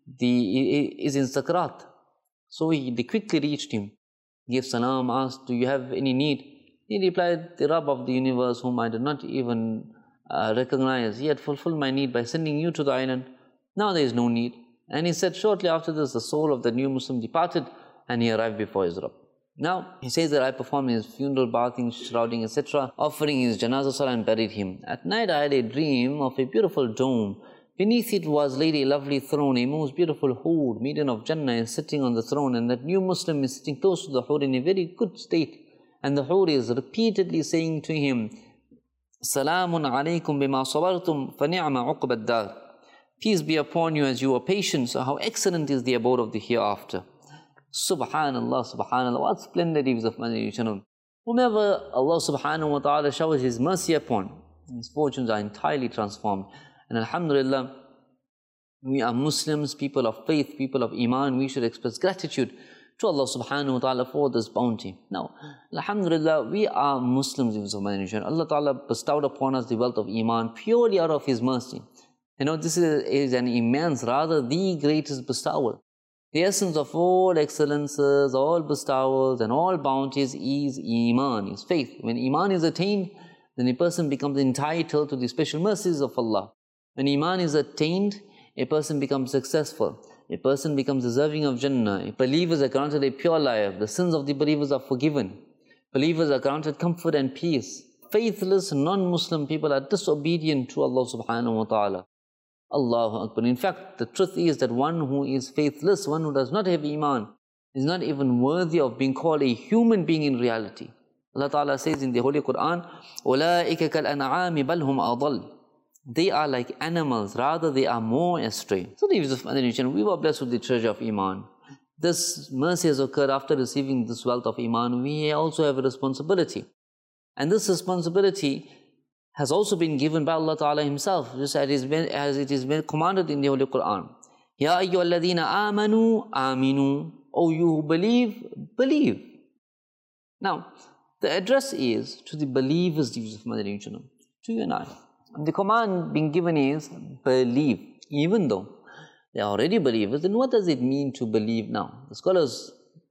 the is in Sakrat. So he they quickly reached him, gave salam, asked, do you have any need? He replied, the Rabb of the universe, whom I did not even uh, recognize, he had fulfilled my need by sending you to the island. Now there is no need. And he said, shortly after this, the soul of the new Muslim departed and he arrived before his Rabb. Now, he says that I performed his funeral, bathing, shrouding, et cetera, offering his janazah salah and buried him. At night I had a dream of a beautiful dome. Beneath it was laid a lovely throne. A most beautiful Hur, maiden of Jannah, is sitting on the throne, and that new Muslim is sitting close to the Hur in a very good state. And the Hur is repeatedly saying to him, Salamun alaykum bima sabartum fa ni'ma uqbad dar. Peace be upon you as you are patient. So how excellent is the abode of the hereafter. Subhanallah, subhanallah, what splendid deeds of man. Whomever Allah subhanahu wa ta'ala showers His mercy upon, his fortunes are entirely transformed. And alhamdulillah, we are Muslims, people of faith, people of Iman. We should express gratitude to Allah subhanahu wa ta'ala for this bounty. Now, alhamdulillah, we are Muslims in Somalia. Allah ta'ala bestowed upon us the wealth of Iman purely out of His mercy. You know, this is, is an immense, rather the greatest bestowal. The essence of all excellences, all bestowals and all bounties is Iman, is faith. When Iman is attained, then a person becomes entitled to the special mercies of Allah. When Iman is attained, a person becomes successful. A person becomes deserving of Jannah. Believers are granted a pure life. The sins of the believers are forgiven. Believers are granted comfort and peace. Faithless, non-Muslim people are disobedient to Allah subhanahu wa ta'ala. Allahu Akbar. In fact, the truth is that one who is faithless, one who does not have Iman, is not even worthy of being called a human being in reality. Allah Ta'ala says in the Holy Quran, أُولَٰئِكَ كَالْأَنْعَامِ بَلْ هُمْ أَضَلُّ. They are like animals, rather they are more astray. So the of Madinah, we were blessed with the treasure of Iman. This mercy has occurred after receiving this wealth of Iman. We also have a responsibility. And this responsibility has also been given by Allah Ta'ala Himself, just as it is been, as it is been commanded in the Holy Quran. Ya ayyuhalladhina amanu aminu. O you who believe, believe. Now, the address is to the believers, to you and I. And the command being given is believe. Even though they are already believers, then what does it mean to believe now? The scholars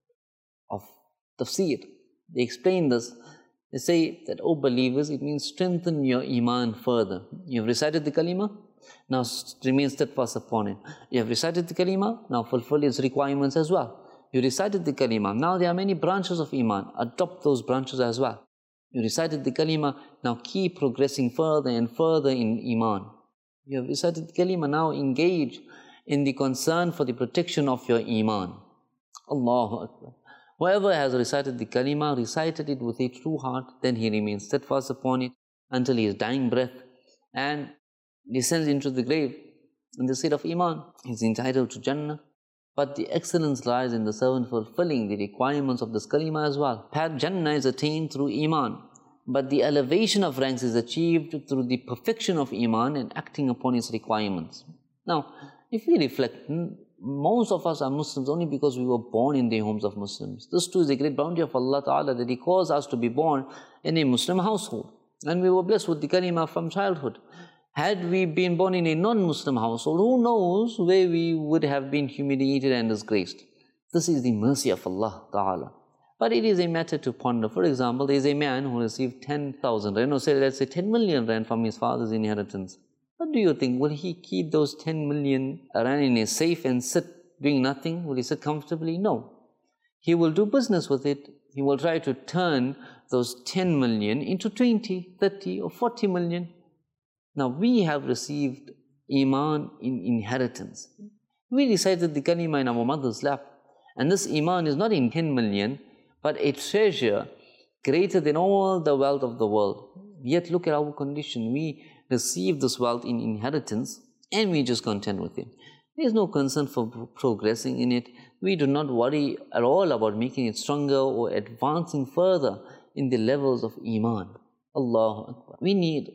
of Tafsir, they explain this. They say that, oh believers, it means strengthen your Iman further. You have recited the kalima, now remain steadfast upon it. You have recited the kalima, now fulfill its requirements as well. You recited the kalima, now there are many branches of Iman, adopt those branches as well. You recited the kalima, now keep progressing further and further in Iman. You have recited the kalima, now engage in the concern for the protection of your Iman. Allahu Akbar. Whoever has recited the kalima, recited it with a true heart, then he remains steadfast upon it until his dying breath and descends into the grave in the state of Iman. He is entitled to Jannah. But the excellence lies in the servant fulfilling the requirements of this kalima as well. Jannah is attained through Iman, but the elevation of ranks is achieved through the perfection of Iman and acting upon its requirements. Now, if we reflect, most of us are Muslims only because we were born in the homes of Muslims. This too is a great bounty of Allah Ta'ala, that He caused us to be born in a Muslim household. And we were blessed with the kalima from childhood. Had we been born in a non-Muslim household, who knows where we would have been humiliated and disgraced. This is the mercy of Allah Ta'ala. But it is a matter to ponder. For example, there is a man who received ten thousand rand, or say, let's say ten million rand from his father's inheritance. What do you think? Will he keep those ten million rand in a safe and sit doing nothing? Will he sit comfortably? No. He will do business with it. He will try to turn those ten million into twenty, thirty or forty million. Now we have received Iman in inheritance. We recited the kalima in our mother's lap. And this Iman is not in ten million, but a treasure greater than all the wealth of the world. Yet look at our condition. We receive this wealth in inheritance and we just content with it. There is no concern for progressing in it. We do not worry at all about making it stronger or advancing further in the levels of Iman. Allahu Akbar. We need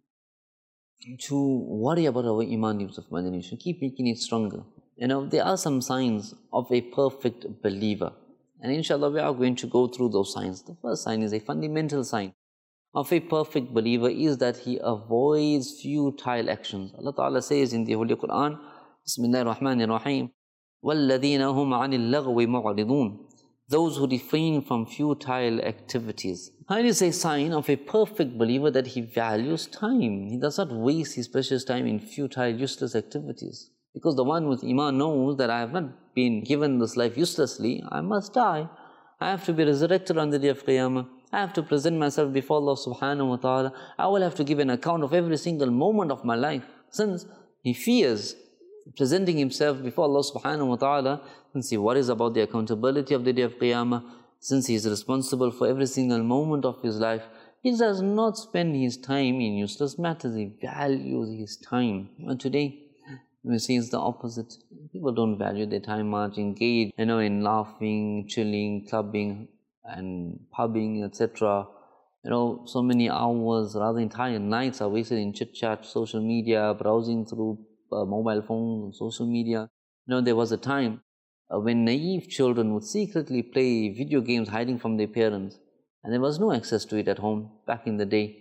to worry about our Iman, Yusuf Madani, to keep making it stronger. You know, there are some signs of a perfect believer. And inshallah, we are going to go through those signs. The first sign is a fundamental sign of a perfect believer is that he avoids futile actions. Allah Ta'ala says in the Holy Quran, Bismillahir Rahmanir Rahim, وَالَّذِينَ هُمْ عَنِ اللَّغْوِ مُعْرِضُونَ. Those who refrain from futile activities. Now it is a sign of a perfect believer that he values time. He does not waste his precious time in futile, useless activities. Because the one with Iman knows that I have not been given this life uselessly, I must die. I have to be resurrected on the day of Qiyamah. I have to present myself before Allah subhanahu wa ta'ala. I will have to give an account of every single moment of my life. Since he fears presenting himself before Allah subhanahu wa ta'ala, since he worries about the accountability of the day of Qiyamah, since he is responsible for every single moment of his life, he does not spend his time in useless matters. He values his time. And today, we see it's the opposite. People don't value their time much, engage, you know, in laughing, chilling, clubbing, and pubbing, et cetera. You know, so many hours, rather entire nights are wasted in chit-chat, social media, browsing through uh, mobile phones and social media. You know, there was a time uh, when naive children would secretly play video games hiding from their parents, and there was no access to it at home back in the day.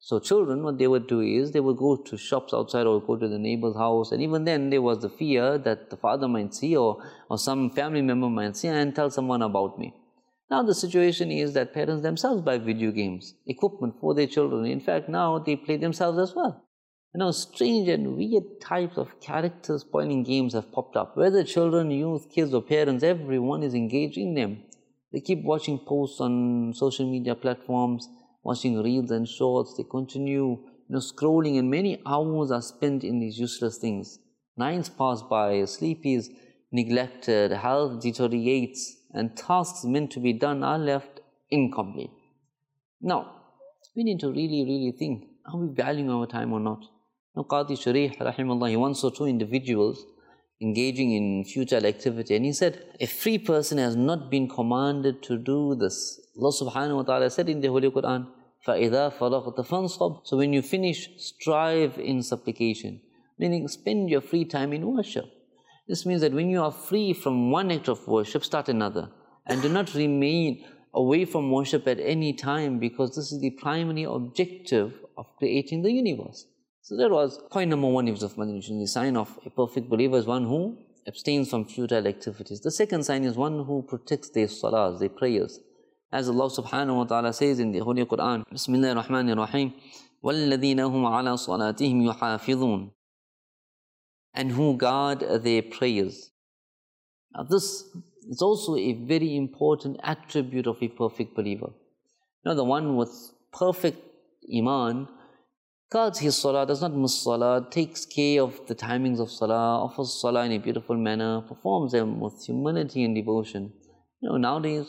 So children, what they would do is, they would go to shops outside or go to the neighbor's house, and even then there was the fear that the father might see or, or some family member might see and tell someone about me. Now the situation is that parents themselves buy video games, equipment for their children. In fact, now they play themselves as well. You know, strange and weird types of character spoiling games have popped up. Whether children, youth, kids or parents, everyone is engaged in them. They keep watching posts on social media platforms, watching reels and shorts. They continue, you know, scrolling, and many hours are spent in these useless things. Nights pass by, sleep is neglected, health deteriorates, and tasks meant to be done are left incomplete. Now, we need to really, really think, are we valuing our time or not? Now, Qadi Sharih, rahimahullah, he once saw two individuals engaging in futile activity, and he said, a free person has not been commanded to do this. Allah subhanahu wa ta'ala said in the Holy Quran, فَإِذَا فَرَغْتَ فَانْصَبْ. So when you finish, strive in supplication, meaning spend your free time in worship. This means that when you are free from one act of worship, start another, and do not remain away from worship at any time, because this is the primary objective of creating the universe. So that was point number one, Ibs of Madinah. The sign of a perfect believer is one who abstains from futile activities. The second sign is one who protects their salahs, their prayers. As Allah subhanahu wa ta'ala says in the Holy Quran, Bismillahir Rahmanir Rahim, وَالَّذِينَ هُمْ عَلَى صَلَاتِهِمْ يُحَافِظُونَ, and who guard their prayers. Now this is also a very important attribute of a perfect believer. Now the one with perfect iman guards his salah, does not miss salah, takes care of the timings of salah, offers salah in a beautiful manner, performs them with humility and devotion. You know, nowadays,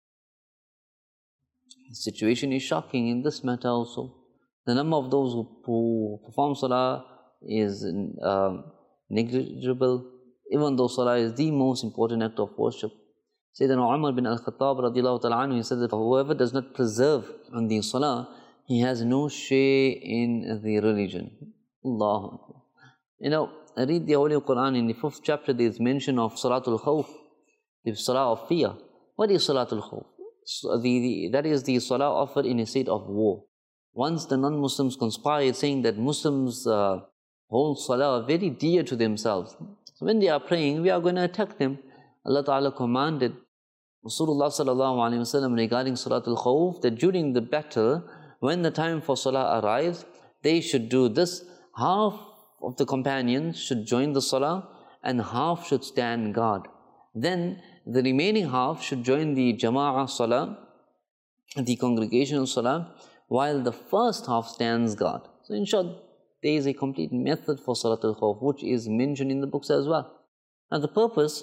the situation is shocking in this matter also. The number of those who, who perform salah is uh, negligible, even though salah is the most important act of worship. Sayyidina Umar bin al-Khattab radiallahu ta'ala anhu, he said that whoever does not preserve on the salah, he has no share in the religion. Allahu Akbar. You know, I read the Holy Quran in the fifth chapter, there is mention of Salatul Khawf, the salah of fear. What is Salatul Khawf? So the, the, that is the salah offered in a state of war. Once the non-Muslims conspired, saying that Muslims uh, hold salah very dear to themselves. So when they are praying, we are going to attack them. Allah Ta'ala commanded Rasulullah Sallallahu Alaihi Wasallam regarding Salatul Khawf that during the battle, when the time for salah arrives, they should do this. Half of the companions should join the salah and half should stand guard. Then the remaining half should join the jama'ah salah, the congregational salah, while the first half stands guard. So in short, there is a complete method for Salatul Khawf, which is mentioned in the books as well. Now the purpose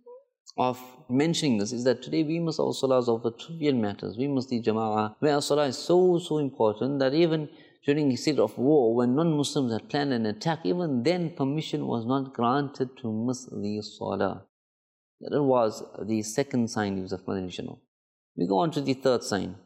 of mentioning this is that today we must our salahs over trivial matters. We must the jama'ah, where our salah is so, so important that even during a state of war, when non-Muslims had planned an attack, even then permission was not granted to miss the salah. That was the second sign of Madinah. We go on to the third sign.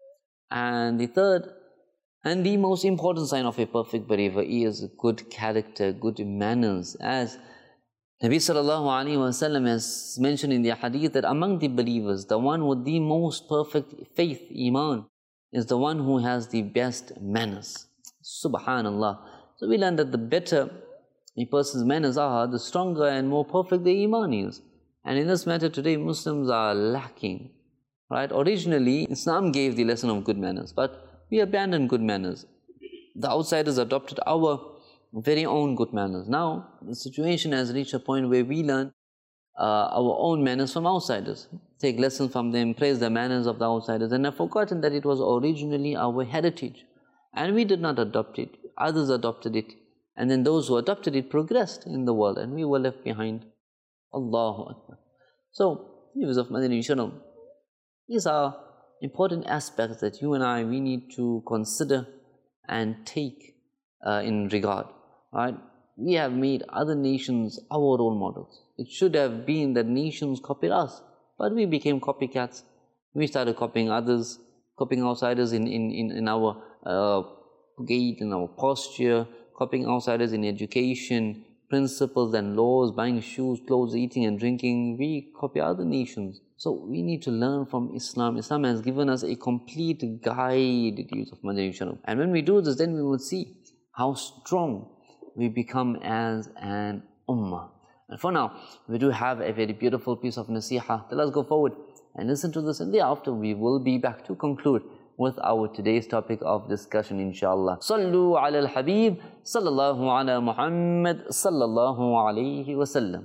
And the third and the most important sign of a perfect believer is good character, good manners. As Nabi sallallahu alayhi wa sallam has mentioned in the hadith that among the believers, the one with the most perfect faith, iman, is the one who has the best manners. Subhanallah. So we learn that the better a person's manners are, the stronger and more perfect the iman is. And in this matter today, Muslims are lacking. Right? Originally, Islam gave the lesson of good manners, but we abandoned good manners. The outsiders adopted our very own good manners. Now, the situation has reached a point where we learn uh, our own manners from outsiders. Take lessons from them, praise the manners of the outsiders, and have forgotten that it was originally our heritage. And we did not adopt it. Others adopted it. And then those who adopted it progressed in the world, and we were left behind. Allahu Akbar. So, viewers of Madinah Channel, these are important aspects that you and I, we need to consider and take uh, in regard. Right? We have made other nations our role models. It should have been that nations copied us, but we became copycats. We started copying others, copying outsiders in, in, in, in our uh, gait, in our posture, copying outsiders in education, principles and laws, buying shoes, clothes, eating and drinking. We copy other nations. So we need to learn from Islam. Islam has given us a complete guided use of Madani channel. And when we do this, then we will see how strong we become as an ummah. And for now, we do have a very beautiful piece of nasiha. So let's go forward and listen to this, and thereafter we will be back to conclude with our today's topic of discussion, inshallah. Sallu ala al-Habib, sallallahu ala Muhammad, sallallahu alayhi wa sallam.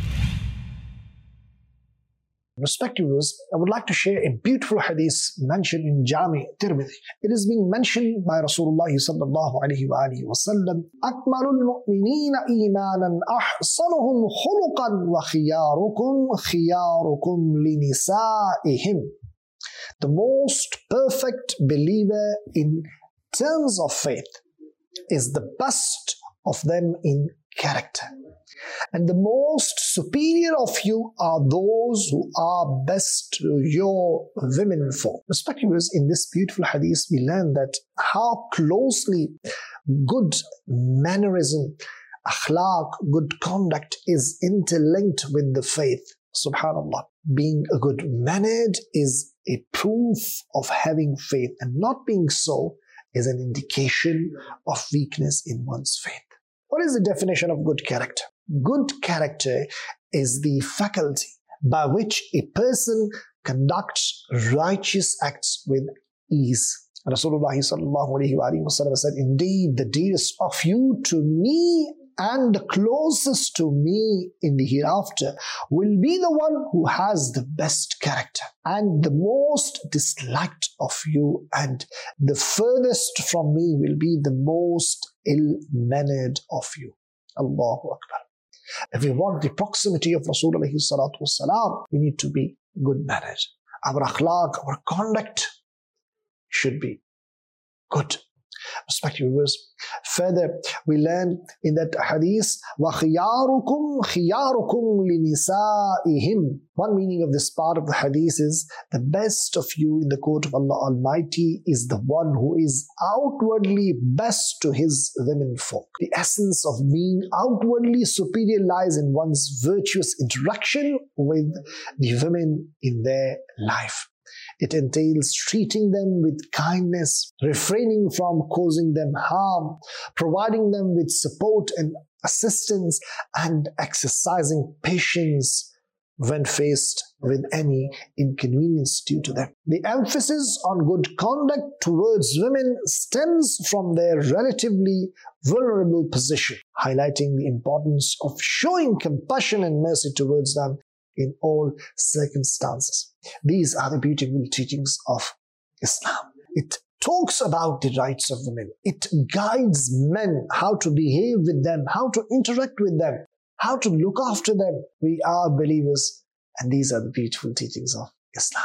Respected viewers, I would like to share a beautiful hadith mentioned in Jami Tirmidhi. It is being mentioned by Rasulullah sallallahu alayhi wa alihi wa sallam, Akmalul mu'minina imanan ahsanuhum khuluqan wa khiyarukum khiyarukum linisa'ihim. The most perfect believer in terms of faith is the best of them in character. And the most superior of you are those who are best to your women folk. Respected viewers, in this beautiful hadith, we learn that how closely good mannerism, akhlaq, good conduct is interlinked with the faith. Subhanallah. Being a good mannered is a proof of having faith, and not being so is an indication of weakness in one's faith. What is the definition of good character? Good character is the faculty by which a person conducts righteous acts with ease. Rasulullah sallallahu alayhi wa sallam said, indeed, the dearest of you to me and the closest to me in the hereafter will be the one who has the best character, and the most disliked of you and the furthest from me will be the most ill-mannered of you. Allahu Akbar. If we want the proximity of Rasulullah sallallahu alaihi wasallam, we need to be good-mannered. Our akhlaq, our conduct should be good. Respected viewers, further we learn in that hadith, وَخِيَارُكُمْ خِيَارُكُمْ لِنِسَائِهِمْ. One meaning of this part of the hadith is, the best of you in the court of Allah Almighty is the one who is outwardly best to his women folk. The essence of being outwardly superior lies in one's virtuous interaction with the women in their life. It entails treating them with kindness, refraining from causing them harm, providing them with support and assistance, and exercising patience when faced with any inconvenience due to them. The emphasis on good conduct towards women stems from their relatively vulnerable position, highlighting the importance of showing compassion and mercy towards them in all circumstances. These are the beautiful teachings of Islam. It talks about the rights of women. It guides men how to behave with them, how to interact with them, how to look after them. We are believers, and these are the beautiful teachings of Islam.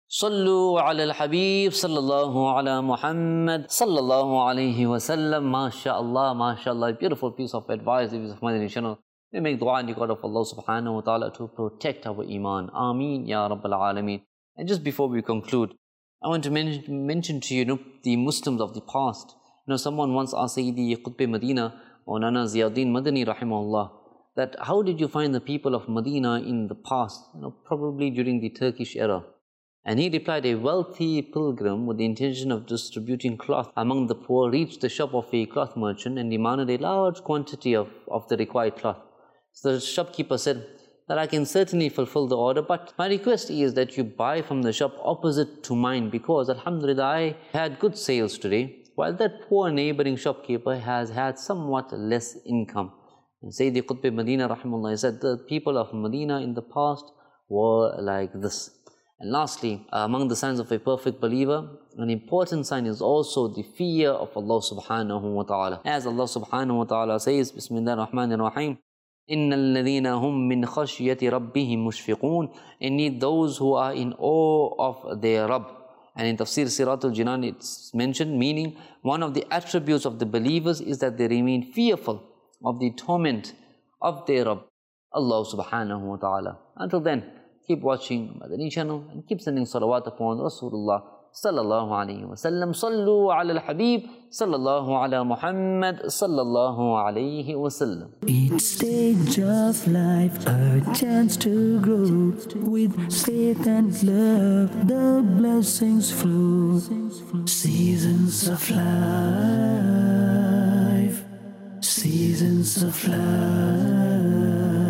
Sallu ala al-Habib, sallallahu ala Muhammad, sallallahu alayhi wa sallam. MashaAllah, MashaAllah. Beautiful piece of advice, the of Madani channel. We make dua in the God of Allah subhanahu wa ta'ala to protect our iman. Ameen, Ya Rabbal Alameen. And just before we conclude, I want to mention, mention to you, you know, the Muslims of the past. You know, someone once asked Sayyidi Qutb Medina or Nana Ziauddin Madani rahimahullah, that how did you find the people of Medina in the past, you know, probably during the Turkish era? And he replied, a wealthy pilgrim with the intention of distributing cloth among the poor reached the shop of a cloth merchant and demanded a large quantity of, of the required cloth. So the shopkeeper said that I can certainly fulfill the order, but my request is that you buy from the shop opposite to mine, because alhamdulillah I had good sales today, while that poor neighboring shopkeeper has had somewhat less income. And Sayyidi Qutb Medina rahimahullah said the people of Medina in the past were like this. And lastly, uh, among the signs of a perfect believer, an important sign is also the fear of Allah subhanahu wa ta'ala. As Allah subhanahu wa ta'ala says, Bismillah ar-Rahman ar-Rahim, إِنَّ الَّذِينَ هُمْ مِنْ خَشْيَةِ رَبِّهِمْ مُشْفِقُونَ. Indeed, those who are in awe of their Rabb. And in Tafsir Siratul Jinan it's mentioned, meaning one of the attributes of the believers is that they remain fearful of the torment of their Rabb, Allah subhanahu wa ta'ala. Until then, keep watching Madani channel and keep sending salawat upon Rasulullah sallallahu alayhi wa sallam. Sallu ala al-Habib sallallahu ala Muhammad sallallahu alayhi wa sallam. Each stage of life a chance to grow with faith and love, the blessings flow. Seasons of life, seasons of life.